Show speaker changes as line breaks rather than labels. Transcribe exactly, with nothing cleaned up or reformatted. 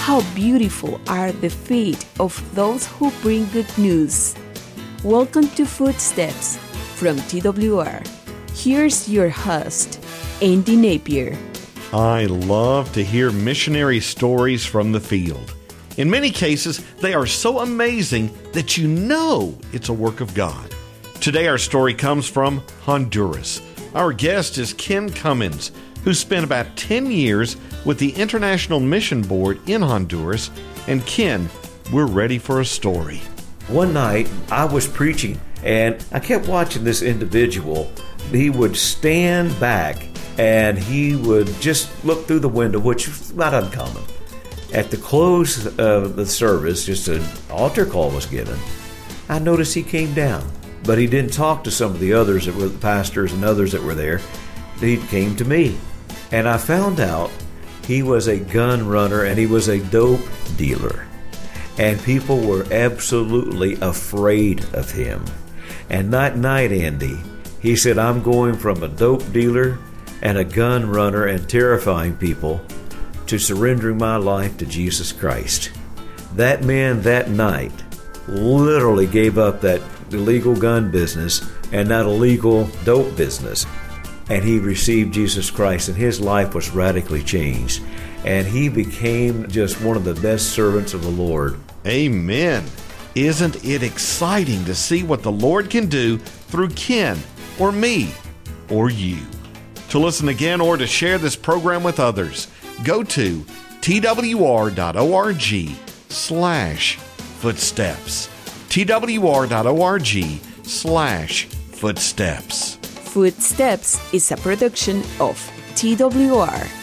How beautiful are the feet of those who bring good news. Welcome to Footsteps from T W R. Here's your host, Andy Napier.
I love to hear missionary stories from the field. In many cases, they are so amazing that you know it's a work of God. Today, our story comes from Honduras. Our guest is Ken Cummins, who spent about ten years with the International Mission Board in Honduras. And Ken, we're ready for a story.
One night, I was preaching, and I kept watching this individual. He would stand back, and he would just look through the window, which was not uncommon. At the close of the service, just an altar call was given. I noticed he came down, but he didn't talk to some of the others that were the pastors and others that were there. He came to me, and I found out he was a gun runner and he was a dope dealer. And people were absolutely afraid of him. And that night, Andy, he said, I'm going from a dope dealer and a gun runner and terrifying people to surrendering my life to Jesus Christ. That man that night literally gave up that illegal gun business and that illegal dope business. And he received Jesus Christ, and his life was radically changed. And he became just one of the best servants of the Lord.
Amen. Isn't it exciting to see what the Lord can do through Ken or me or you? To listen again or to share this program with others, go to twr.org slash footsteps. twr.org slash footsteps.
Footsteps is a production of T W R.